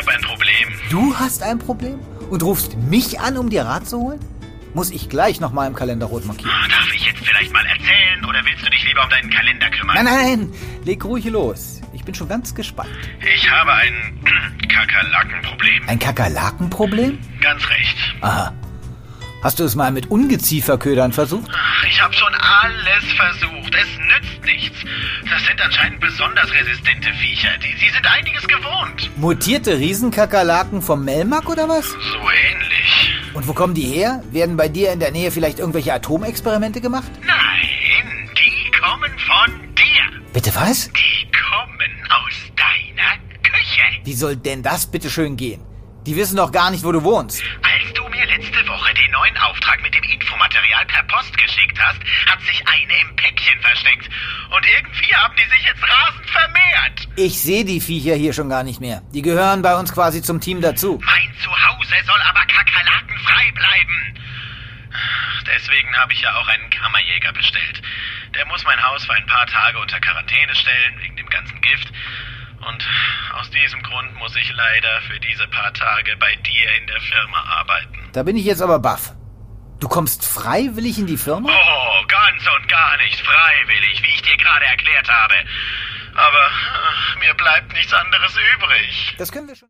habe ein Problem. Du hast ein Problem? Und rufst mich an, um dir Rat zu holen? Muss ich gleich nochmal im Kalender rot markieren. Darf ich jetzt vielleicht mal erzählen oder willst du dich lieber um deinen Kalender kümmern? Nein, leg ruhig los. Ich bin schon ganz gespannt. Ich habe ein Kakerlakenproblem. Ein Kakerlakenproblem? Ganz recht. Aha. Hast du es mal mit Ungezieferködern versucht? Ich habe schon alles versucht. Es nützt nichts. Das sind anscheinend besonders resistente Viecher. Sie sind einiges gewohnt. Mutierte Riesenkakerlaken vom Melmac oder was? So ähnlich. Und wo kommen die her? Werden bei dir in der Nähe vielleicht irgendwelche Atomexperimente gemacht? Nein, die kommen von dir. Bitte was? Die kommen aus deiner Küche. Wie soll denn das bitte schön gehen? Die wissen doch gar nicht, wo du wohnst. Als du mir letzte Woche den neuen Auftrag mit dem Infomaterial per Post geschickt hast, hat sich eine im Päckchen versteckt. Und irgendwie haben die sich jetzt rasend vermehrt. Ich sehe die Viecher hier schon gar nicht mehr. Die gehören bei uns quasi zum Team dazu. Mein Zuhause soll aber kakerlakenfrei bleiben. Deswegen habe ich ja auch einen Kammerjäger bestellt. Der muss mein Haus für ein paar Tage unter Quarantäne stellen, wegen dem ganzen Gift. Und aus diesem Grund muss ich leider für diese paar Tage bei dir in der Firma arbeiten. Da bin ich jetzt aber baff. Du kommst freiwillig in die Firma? Oh, ganz und gar nicht freiwillig, wie ich dir gerade erklärt habe. Aber mir bleibt nichts anderes übrig. Das können wir schon.